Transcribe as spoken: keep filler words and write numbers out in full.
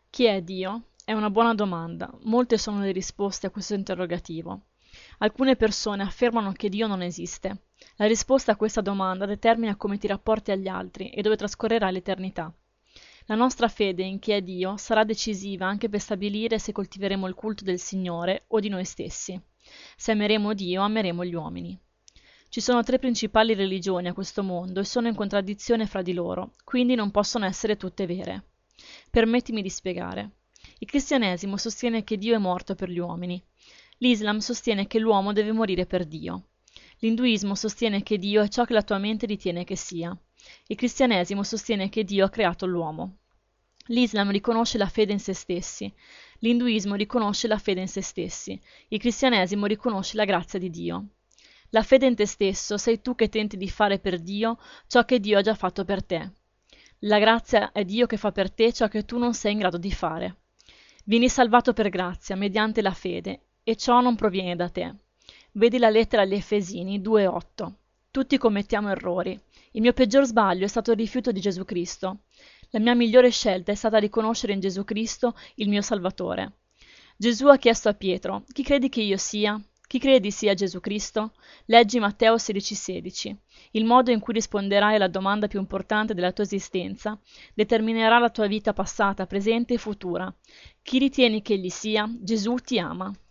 Chi è Dio? È una buona domanda. Molte sono le risposte a questo interrogativo. Alcune persone affermano che Dio non esiste. La risposta a questa domanda determina come ti rapporti agli altri e dove trascorrerai l'eternità. La nostra fede in chi è Dio sarà decisiva anche per stabilire se coltiveremo il culto del Signore o di noi stessi. Se ameremo Dio, ameremo gli uomini. Ci sono tre principali religioni a questo mondo e sono in contraddizione fra di loro, quindi non possono essere tutte vere. Permettimi di spiegare. Il cristianesimo sostiene che Dio è morto per gli uomini. L'Islam sostiene che l'uomo deve morire per Dio. L'induismo sostiene che Dio è ciò che la tua mente ritiene che sia. Il cristianesimo sostiene che Dio ha creato l'uomo. L'Islam riconosce la fede in se stessi. L'induismo riconosce la fede in se stessi. Il cristianesimo riconosce la grazia di Dio. La fede in te stesso sei tu che tenti di fare per Dio ciò che Dio ha già fatto per te. La grazia è Dio che fa per te ciò che tu non sei in grado di fare. Vieni salvato per grazia, mediante la fede, e ciò non proviene da te. Vedi la lettera agli Efesini due otto. Tutti commettiamo errori. Il mio peggior sbaglio è stato il rifiuto di Gesù Cristo. La mia migliore scelta è stata riconoscere in Gesù Cristo il mio Salvatore. Gesù ha chiesto a Pietro: chi credi che io sia? Chi credi sia Gesù Cristo? Leggi Matteo sedici sedici. Il modo in cui risponderai alla domanda più importante della tua esistenza determinerà la tua vita passata, presente e futura. Chi ritieni che egli sia? Gesù ti ama.